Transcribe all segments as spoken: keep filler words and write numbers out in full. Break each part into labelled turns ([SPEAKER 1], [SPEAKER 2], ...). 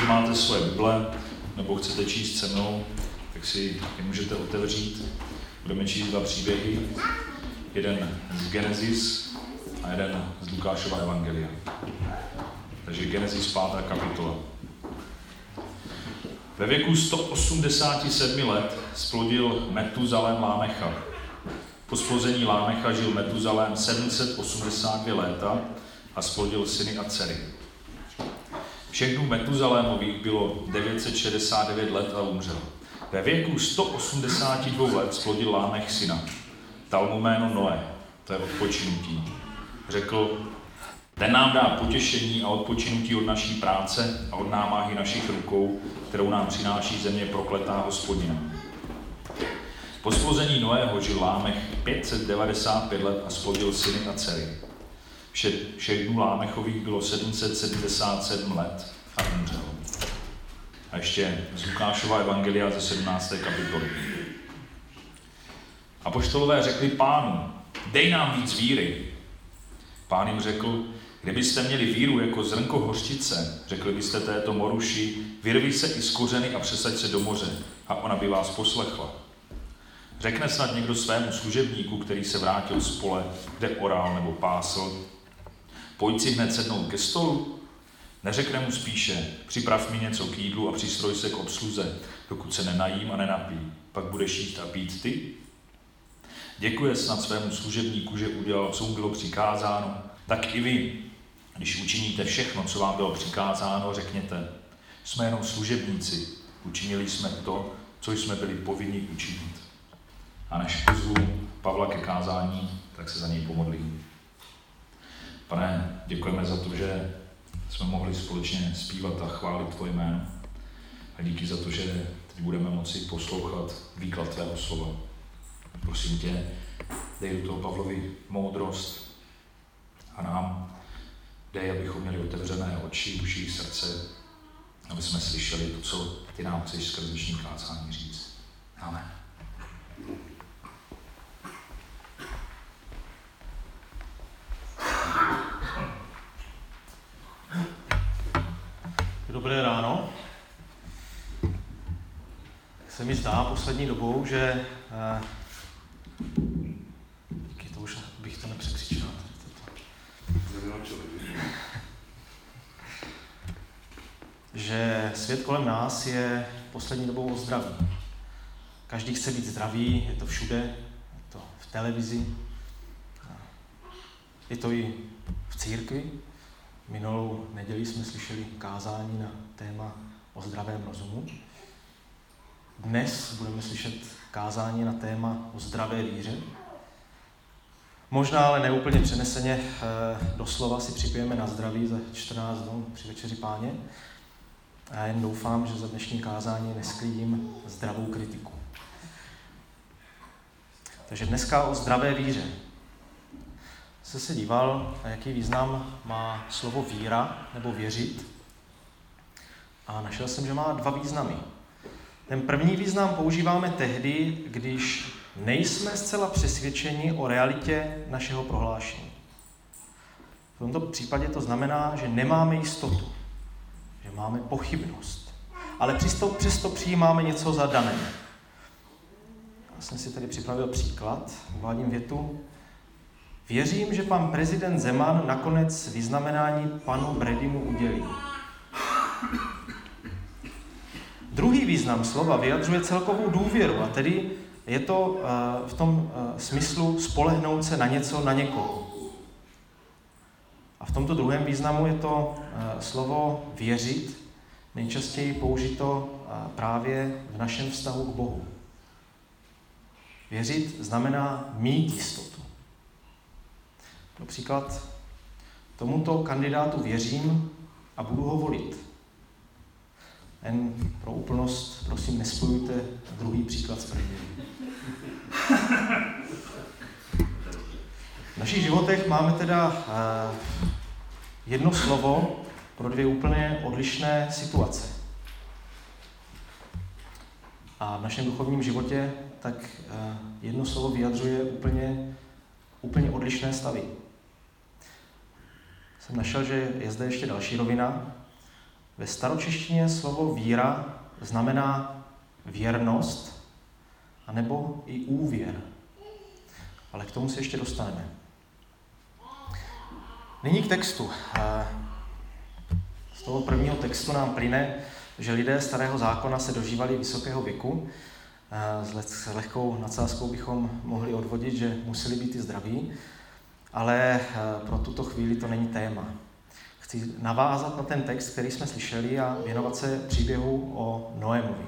[SPEAKER 1] máte svoje Bible, nebo chcete číst se mnou, tak si je můžete otevřít. Budeme číst dva příběhy. Jeden z Genesis a jeden z Lukášova evangelia. Takže Genesis pátá kapitola. Ve věku sto osmdesát sedm let splodil Metuzalém Lámecha. Po splození Lámecha žil Metuzalém sedm set osmdesát dva léta a splodil syny a dcery. Všech dnů Metuzalémových bylo devět set šedesát devět let a umřel. Ve věku sto osmdesát dva let splodil Lámech syna. Dal mu jméno Noé, to je odpočinutí. Řekl, ten nám dá potěšení a odpočinutí od naší práce a od námahy našich rukou, kterou nám přináší země prokletá Hospodina. Po splození Noého žil Lámech pět set devadesát pět let a splodil syny a dcery. Vše, všech dnů Lámechových bylo sedm set sedmdesát sedm let a umřel. A ještě z Lukášova evangelia ze sedmnácté kapitoly. Apoštolové řekli Pánu, dej nám víc víry. Pán jim řekl, kdybyste měli víru jako zrnko hořčice, řekli byste této moruši, vyrvi se i z kořeny a přesaď se do moře, a ona by vás poslechla. Řekne snad někdo svému služebníku, který se vrátil z pole, kde orál nebo pásl, pojď si hned sednout ke stolu? Neřekne mu spíše, připrav mi něco k jídlu a přistroj se k obsluze, dokud se nenajím a nenapí, pak budeš jíst a pít ty? Děkuje snad svému služebníku, že udělal, co mu bylo přikázáno, tak i vy, když učiníte všechno, co vám bylo přikázáno, řekněte, jsme jenom služebníci, učinili jsme to, co jsme byli povinni učinit. A než pozvu Pavla ke kázání, tak se za něj pomodlím. Pane, děkujeme za to, že jsme mohli společně zpívat a chválit tvoje jméno. A díky za to, že teď budeme moci poslouchat výklad tvého slova. Prosím tě, dej do toho Pavlovi moudrost a nám dej, abychom měli otevřené oči, uši, srdce, aby jsme slyšeli to, co ty nám chceš skrz dnešní kázání říct. Amen.
[SPEAKER 2] Dobré ráno. Se mi zdá poslední dobou, že eh, díky to už bych to nepřekřičil. Že svět kolem nás je poslední dobou o zdraví. Každý chce být zdravý, je to všude, je to v televizi, je to i v církvi. Minulou neděli jsme slyšeli kázání na téma o zdravém rozumu. Dnes budeme slyšet kázání na téma o zdravé víře. Možná ale neúplně přeneseně doslova si připijeme na zdraví za čtrnáct dnů při večeři Páně. A já jen doufám, že za dnešní kázání nesklidím zdravou kritiku. Takže dneska o zdravé víře. Jsem se díval, jaký význam má slovo víra nebo věřit. A našel jsem, že má dva významy. Ten první význam používáme tehdy, když nejsme zcela přesvědčeni o realitě našeho prohlášení. V tomto případě to znamená, že nemáme jistotu, že máme pochybnost, ale přesto, přesto přijímáme něco za dané. Já jsem si tady připravil příklad, uvádím větu. Věřím, že pan prezident Zeman nakonec vyznamenání panu Bradymu udělí. Druhý význam slova vyjadřuje celkovou důvěru, a tedy je to uh, v tom uh, smyslu spolehnout se na něco, na někoho. A v tomto druhém významu je to uh, slovo věřit, nejčastěji použito uh, právě v našem vztahu k Bohu. Věřit znamená mít jistotu. Například tomuto kandidátu věřím a budu ho volit. Jen pro úplnost, prosím, nespojujte druhý příklad s prvním. V našich životech máme teda uh, jedno slovo pro dvě úplně odlišné situace. A v našem duchovním životě tak uh, jedno slovo vyjadřuje úplně, úplně odlišné stavy. Jsem našel, že je zde ještě další rovina. Ve staročeštině slovo víra znamená věrnost, anebo i úvěr. Ale k tomu se ještě dostaneme. Nyní k textu. Z toho prvního textu nám plyne, že lidé starého zákona se dožívali vysokého věku. S lehkou nadsázkou bychom mohli odvodit, že museli být i zdraví, ale pro tuto chvíli to není téma. Chci navázat na ten text, který jsme slyšeli, a věnovat se příběhu o Noémovi.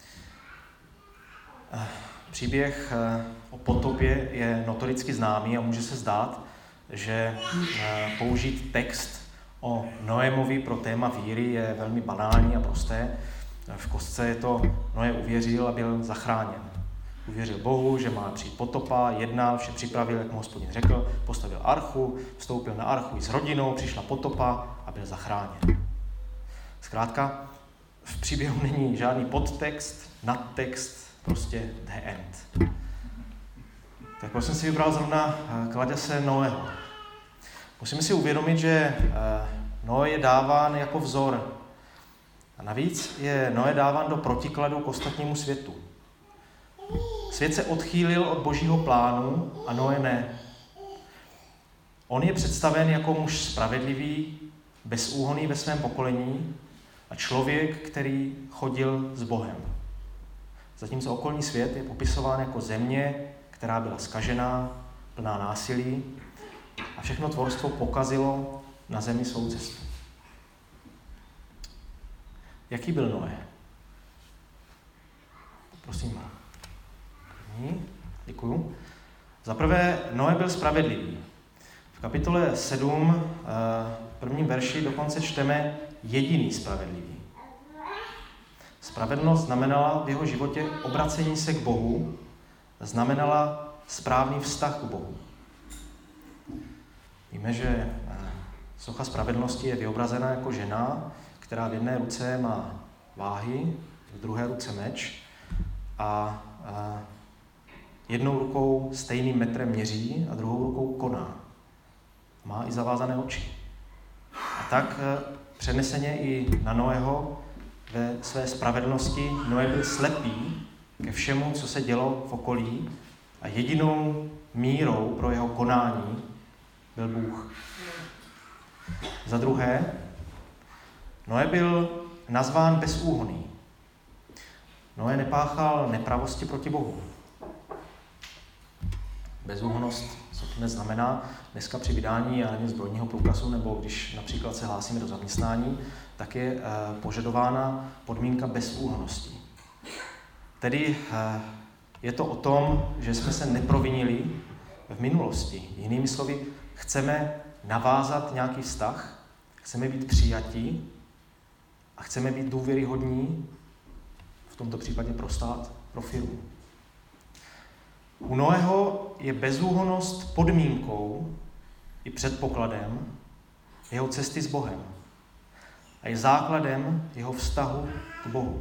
[SPEAKER 2] Příběh o potopě je notoricky známý a může se zdát, že použít text o Noémovi pro téma víry je velmi banální a prosté. V kostce je to: Noé uvěřil a byl zachráněn. Uvěřil Bohu, že má přijít potopa, jednal, vše připravil, jak mu Hospodin řekl, postavil archu, vstoupil na archu i s rodinou, přišla potopa a byl zachráněn. Zkrátka, v příběhu není žádný podtext, nadtext, prostě the end. Tak jsem si vybral zrovna Kladěse Noého. Musíme si uvědomit, že Noé je dáván jako vzor. A navíc je Noé dáván do protikladu k ostatnímu světu. Svět se odchýlil od Božího plánu a Noé ne. On je představen jako muž spravedlivý, bezúhonný ve svém pokolení a člověk, který chodil s Bohem. Zatímco okolní svět je popisován jako země, která byla zkažená, plná násilí a všechno tvorstvo pokazilo na zemi svou cestu. Jaký byl Noé? Prosím. Děkuju. Za prvé, Noé byl spravedlivý. V kapitole sedm, v prvním verši dokonce čteme jediný spravedlivý. Spravedlnost znamenala v jeho životě obracení se k Bohu, znamenala správný vztah k Bohu. Víme, že socha spravedlnosti je vyobrazena jako žena, která v jedné ruce má váhy, v druhé ruce meč a, a jednou rukou stejným metrem měří a druhou rukou koná. Má i zavázané oči. A tak přeneseně i na Noého ve své spravedlnosti Noé byl slepý ke všemu, co se dělo v okolí, a jedinou mírou pro jeho konání byl Bůh. Za druhé, Noé byl nazván bezúhonný. Noé nepáchal nepravosti proti Bohu. Bezúhonnost, co to dnes znamená? Dneska při vydání, já nevím, zbrojního průkazu, nebo když například se hlásíme do zaměstnání, tak je e, požadována podmínka bezúhonnosti. Tedy e, je to o tom, že jsme se neprovinili v minulosti. Jinými slovy, chceme navázat nějaký vztah, chceme být přijatí a chceme být důvěryhodní, v tomto případě pro stát, pro firmu. U Noého je bezúhonnost podmínkou i předpokladem jeho cesty s Bohem a je základem jeho vztahu k Bohu.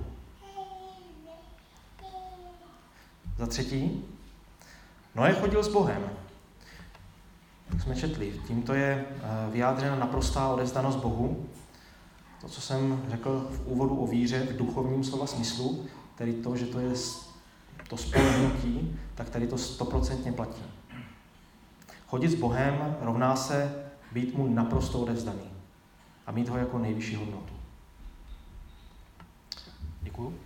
[SPEAKER 2] Za třetí, Noé chodil s Bohem. Jak jsme četli, tímto je vyjádřena naprostá odevzdanost Bohu. To, co jsem řekl v úvodu o víře v duchovním slova smyslu, tedy to, že to je to spolehnutí, tak tady to stoprocentně platí. Chodit s Bohem rovná se být mu naprosto odevzdaný a mít ho jako nejvyšší hodnotu. Děkuju.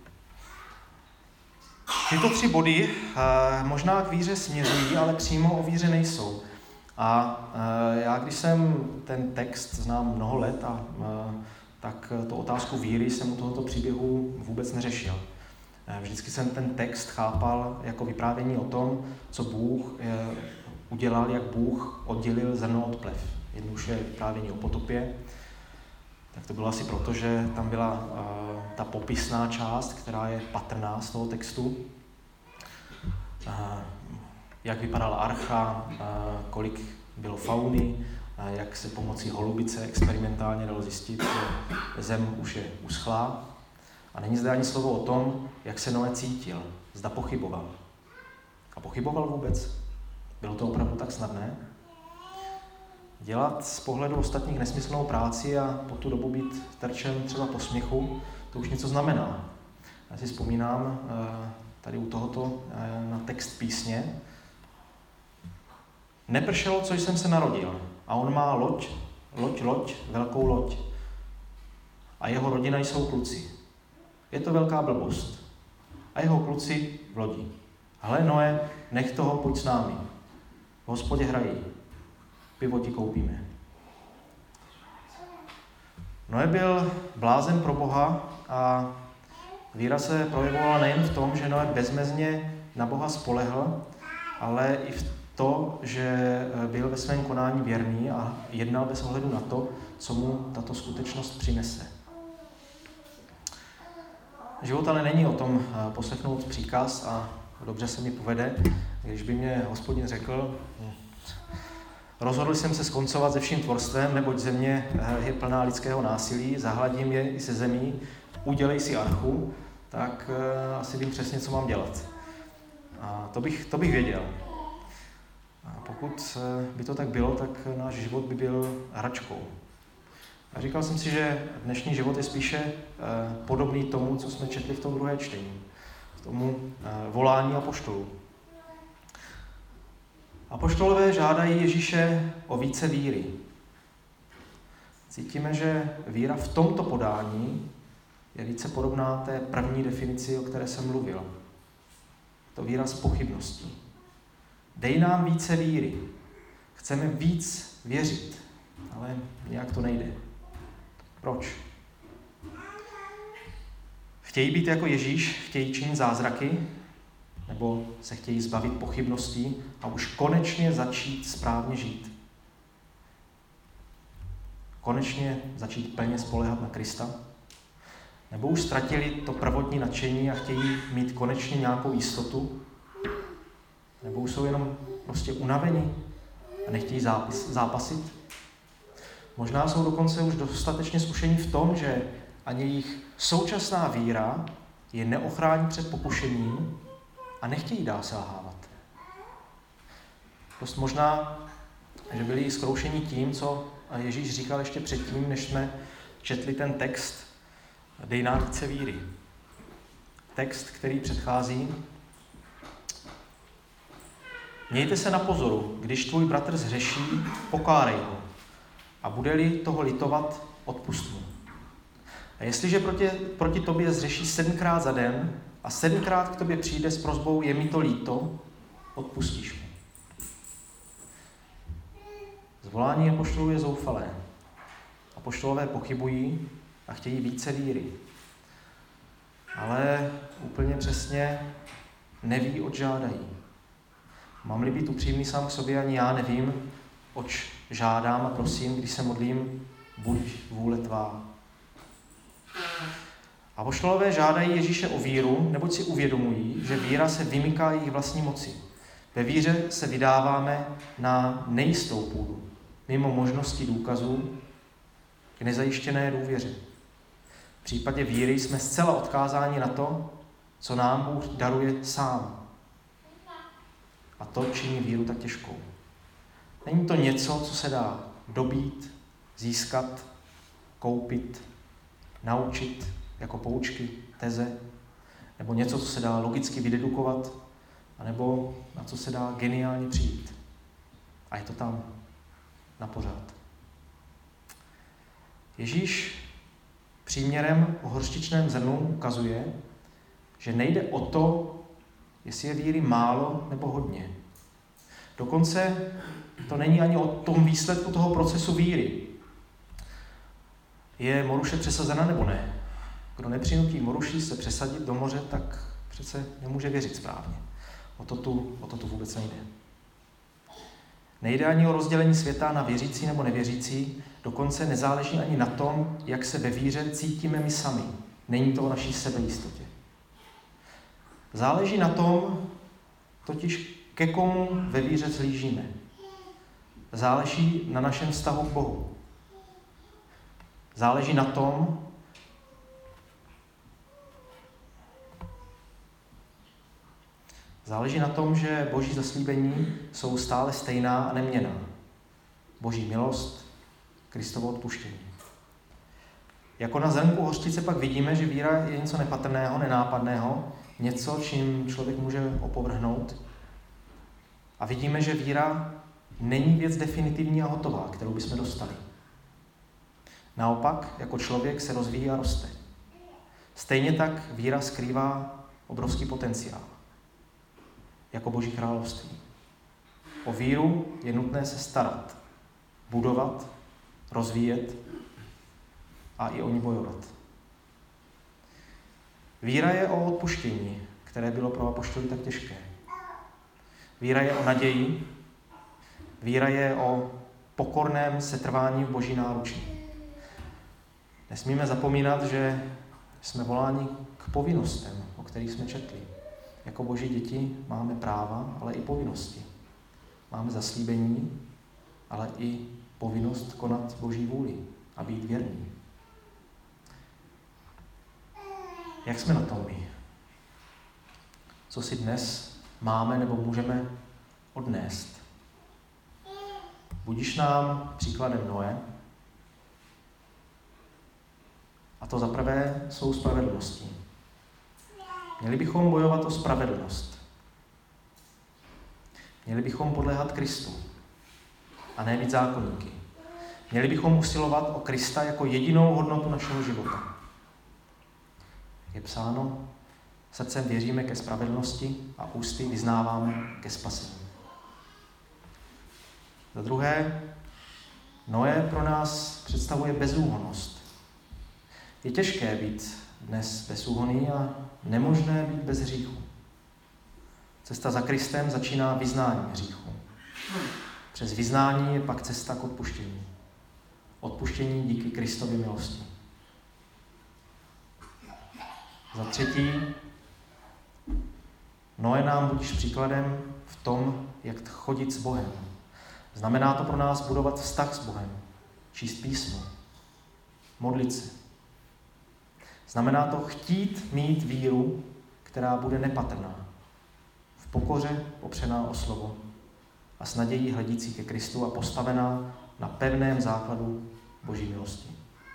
[SPEAKER 2] Tyto tři body eh, možná k víře směřují, ale přímo o víře nejsou. A eh, já, když jsem ten text znám mnoho let, a, eh, tak tu otázku víry jsem u tohoto příběhu vůbec neřešil. Vždycky jsem ten text chápal jako vyprávění o tom, co Bůh udělal, jak Bůh oddělil zrno od plev. Jednoduše vyprávění o potopě. Tak to bylo asi proto, že tam byla uh, ta popisná část, která je patrná z toho textu. Uh, jak vypadala archa, uh, kolik bylo fauny, uh, jak se pomocí holubice experimentálně dalo zjistit, že zem už je uschlá. A není zde ani slovo o tom, jak se Noé cítil, zda pochyboval. A pochyboval vůbec? Bylo to opravdu tak snadné? Dělat z pohledu ostatních nesmyslnou práci a po tu dobu být terčem třeba posměchu, to už něco znamená. Já si vzpomínám tady u tohoto na text písně. Nepršelo, co jsem se narodil, a on má loď, loď, loď, velkou loď. A jeho rodina jsou kluci. Je to velká blbost. A jeho kluci v lodi. Hle, Noé, nech toho, pojď s námi. V hospodě hrají. Pivo ti koupíme. Noé byl blázen pro Boha a víra se projevovala nejen v tom, že Noé bezmezně na Boha spolehl, ale i v to, že byl ve svém konání věrný a jednal bez ohledu na to, co mu tato skutečnost přinese. Život ale není o tom poslechnout příkaz a dobře se mi povede, když by mě Hospodin řekl, rozhodl jsem se skoncovat se vším tvorstvem, neboť země je plná lidského násilí, zahladím je i se zemí, udělej si archu, tak asi vím přesně, co mám dělat. A to bych, to bych věděl. A pokud by to tak bylo, tak náš život by byl hračkou. A říkal jsem si, že dnešní život je spíše podobný tomu, co jsme četli v tom druhé čtení. K tomu volání apoštolů. Apoštolové žádají Ježíše o více víry. Cítíme, že víra v tomto podání je více podobná té první definici, o které jsem mluvil. To víra z pochybností. Dej nám více víry. Chceme víc věřit, ale nějak to nejde. Proč? Chtějí být jako Ježíš, chtějí činit zázraky, nebo se chtějí zbavit pochybností a už konečně začít správně žít. Konečně začít plně spoléhat na Krista. Nebo už ztratili to prvotní nadšení a chtějí mít konečně nějakou jistotu. Nebo už jsou jenom prostě unavení a nechtějí zápis, zápasit. Možná jsou dokonce už dostatečně zkušení v tom, že ani jejich současná víra je neochrání před pokušením a nechtějí dál selhávat. Dost možná, že byli zkoušeni tím, co Ježíš říkal ještě předtím, než jsme četli ten text Dej nám více víry. Text, který předchází. Mějte se na pozoru, když tvůj bratr zhřeší, pokárej ho. A bude-li toho litovat, odpust mu. A jestliže proti, proti tobě zřeší sedmkrát za den a sedmkrát k tobě přijde s prosbou, je mi to líto, odpustíš mu. Zvolání apoštolů je zoufalé. Apoštolové pochybují a chtějí více víry. Ale úplně přesně neví, oč žádají. Mám-li být upřímný sám k sobě, ani já nevím, oč žádám a prosím, když se modlím, buď vůle tvá. Apoštolové žádají Ježíše o víru, neboť si uvědomují, že víra se vymyká jejich vlastní moci. Ve víře se vydáváme na nejistou půdu, mimo možnosti důkazů k nezajištěné důvěře. V případě víry jsme zcela odkázáni na to, co nám Bůh daruje sám. A to činí víru tak těžkou. Není to něco, co se dá dobít, získat, koupit, naučit jako poučky, teze, nebo něco, co se dá logicky vydedukovat, anebo na co se dá geniálně přijít. A je to tam na pořád. Ježíš příměrem o hořčičném zrnu ukazuje, že nejde o to, jestli je víry málo nebo hodně. Dokonce to není ani o tom výsledku toho procesu víry. Je moruše přesazena nebo ne? Kdo nepřinutí moruší se přesadit do moře, tak přece nemůže věřit správně. O to tu, o to tu vůbec nejde. Nejde ani o rozdělení světa na věřící nebo nevěřící, dokonce nezáleží ani na tom, jak se ve víře cítíme my sami. Není to o naší sebejistotě. Záleží na tom, totiž ke komu ve víře zhlížíme. Záleží na našem vztahu k Bohu. Záleží na tom, záleží na tom, že Boží zaslíbení jsou stále stejná a neměnná. Boží milost, Kristovo odpuštění. Jako na zrnku hořčice pak vidíme, že víra je něco nepatrného, nenápadného, něco, čím člověk může opovrhnout. A vidíme, že víra není věc definitivní a hotová, kterou bychom dostali. Naopak, jako člověk se rozvíjí a roste. Stejně tak víra skrývá obrovský potenciál. Jako Boží království. O víru je nutné se starat, budovat, rozvíjet a i o ní bojovat. Víra je o odpuštění, které bylo pro apoštoly tak těžké. Víra je o naději, víra je o pokorném setrvání v Boží náručí. Nesmíme zapomínat, že jsme voláni k povinnostem, o kterých jsme četli. Jako Boží děti máme práva, ale i povinnosti. Máme zaslíbení, ale i povinnost konat Boží vůli a být věrní. Jak jsme na tom my? Co si dnes máme nebo můžeme odnést? Budiš nám příkladem Noé, a to zaprvé jsou spravedlností. Měli bychom bojovat o spravedlnost. Měli bychom podléhat Kristu a ne být zákonníky. Měli bychom usilovat o Krista jako jedinou hodnotu našeho života. Je psáno, srdcem věříme ke spravedlnosti a ústy vyznáváme ke spasení. Za druhé, Noé pro nás představuje bezúhonnost. Je těžké být dnes bezúhonný a nemožné být bez hříchu. Cesta za Kristem začíná vyznáním hříchu. Přes vyznání je pak cesta k odpuštění. Odpuštění díky Kristově milosti. Za třetí, Noé nám budíš příkladem v tom, jak chodit s Bohem. Znamená to pro nás budovat vztah s Bohem, číst písmo, modlit se. Znamená to chtít mít víru, která bude nepatrná, v pokoře opřená o slovo a s nadějí hledící ke Kristu a postavená na pevném základu Boží milosti.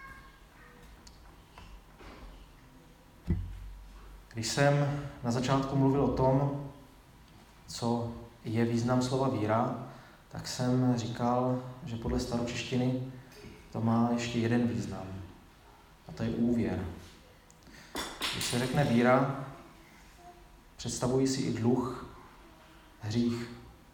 [SPEAKER 2] Když jsem na začátku mluvil o tom, co je význam slova víra, tak jsem říkal, že podle staročeštiny to má ještě jeden význam. A to je úvěr. Když se řekne víra, představuji si i dluh, hřích.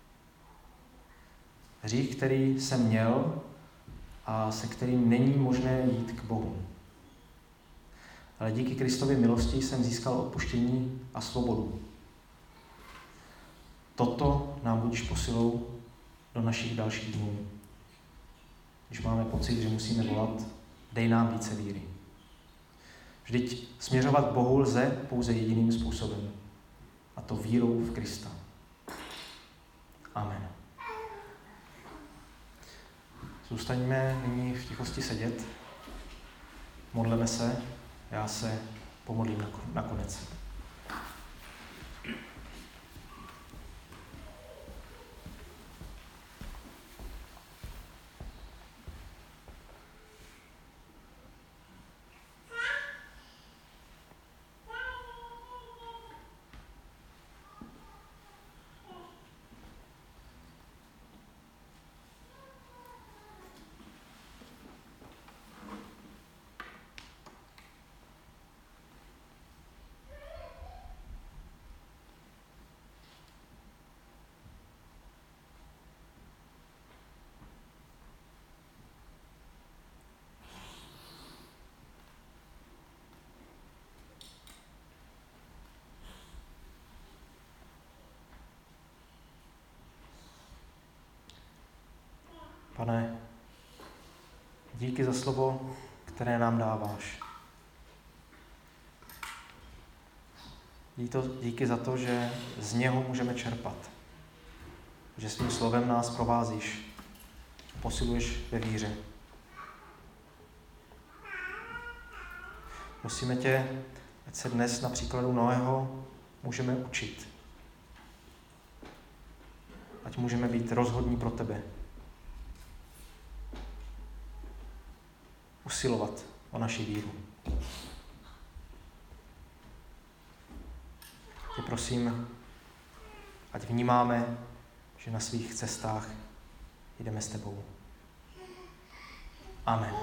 [SPEAKER 2] Hřích, který jsem měl a se kterým není možné jít k Bohu. Ale díky Kristově milosti jsem získal odpuštění a svobodu. Toto nám budiš posilou do našich dalších dnů. Když máme pocit, že musíme volat, dej nám více víry. Vždyť směřovat k Bohu lze pouze jediným způsobem, a to vírou v Krista. Amen. Zůstaňme nyní v tichosti sedět. Modleme se, já se pomodlím nakonec. Pane, díky za slovo, které nám dáváš. Díky za to, že z něho můžeme čerpat. Že svým slovem nás provázíš, posiluješ ve víře. Musíme tě, ať se dnes na příkladu Noého můžeme učit. Ať můžeme být rozhodní pro tebe. usilovat o naši víru. Tě prosím, ať vnímáme, že na svých cestách jdeme s tebou. Amen.